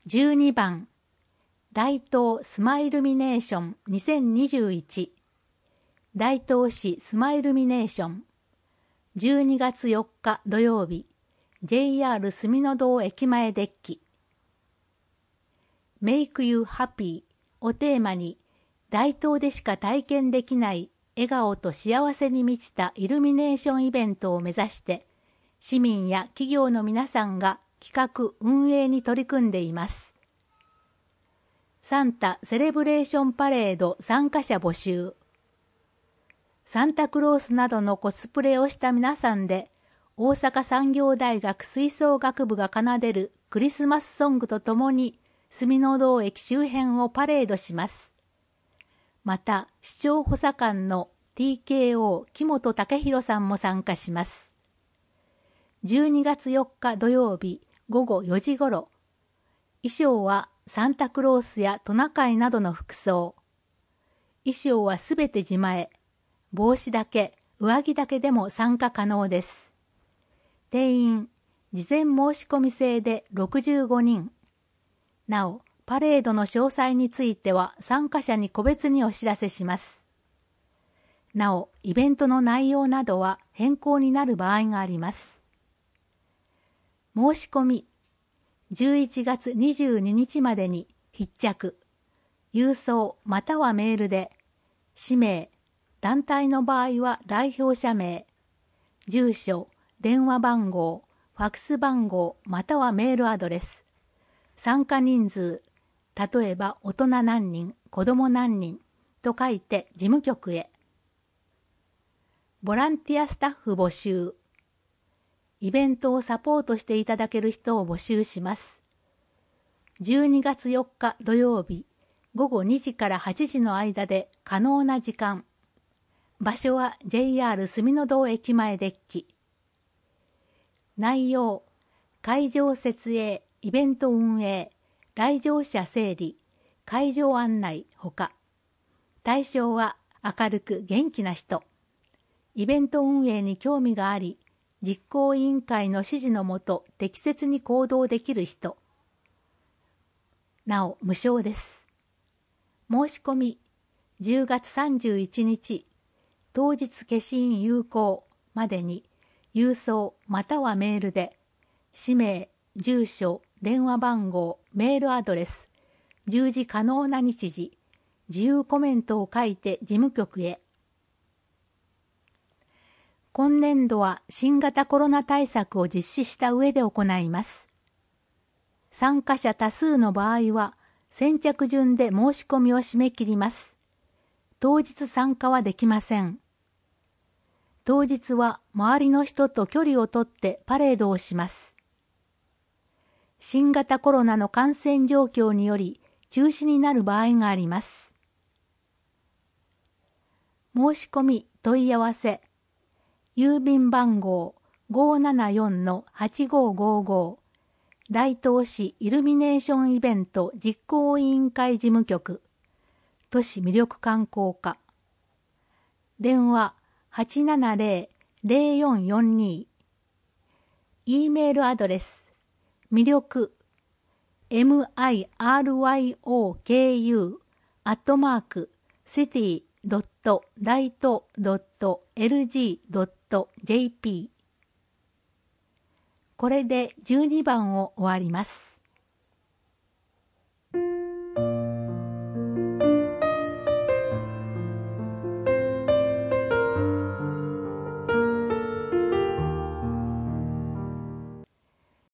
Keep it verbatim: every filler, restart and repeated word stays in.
じゅうにばん大東スマイルミネーションにせんにじゅういち大東市スマイルミネーションじゅうにがつよっか土曜日 ジェイアール 住の堂駅前デッキ Make You Happy をテーマに大東でしか体験できない笑顔と幸せに満ちたイルミネーションイベントを目指して市民や企業の皆さんが企画・運営に取り組んでいます。サンタセレブレーションパレード参加者募集。サンタクロースなどのコスプレをした皆さんで大阪産業大学吹奏楽部が奏でるクリスマスソングとともに住の堂駅周辺をパレードします。また市長補佐官の ティーケーオー 木本武弘さんも参加します。じゅうにがつよっか土曜日ごごよじごろ、衣装はサンタクロースやトナカイなどの服装。衣装はすべて自前、帽子だけ、上着だけでも参加可能です。定員、事前申し込み制でろくじゅうごにん。なお、パレードの詳細については参加者に個別にお知らせします。なお、イベントの内容などは変更になる場合があります。申し込み、じゅういちがつにじゅうににちまでに必着、郵送またはメールで、氏名、団体の場合は代表者名、住所、電話番号、ファクス番号またはメールアドレス、参加人数、例えば大人何人、子供何人と書いて事務局へ。ボランティアスタッフ募集。イベントをサポートしていただける人を募集します。じゅうにがつよっか土曜日ごごにじからはちじの間で可能な時間。場所は ジェイアール 住の堂駅前デッキ。内容、会場設営、イベント運営、来場者整理、会場案内ほか。対象は明るく元気な人。イベント運営に興味があり、実行委員会の指示のもと適切に行動できる人。なお無償です。申し込みじゅうがつさんじゅういちにち当日消印有効までに郵送またはメールで氏名、住所、電話番号、メールアドレス、従事可能な日時、自由コメントを書いて事務局へ。今年度は新型コロナ対策を実施した上で行います。参加者多数の場合は先着順で申し込みを締め切ります。当日参加はできません。当日は周りの人と距離をとってパレードをします。新型コロナの感染状況により中止になる場合があります。申し込み問い合わせ郵便番号 ごーななよんのはちごーごーごー 大東市イルミネーションイベント実行委員会事務局都市魅力観光課電話 はちななぜろ ぜろよんよんに E メールアドレス魅力 ミルク アットマーク シティ ドット ダイト ドット エルジー ドット ジェーピー これでじゅうにばんを終わります。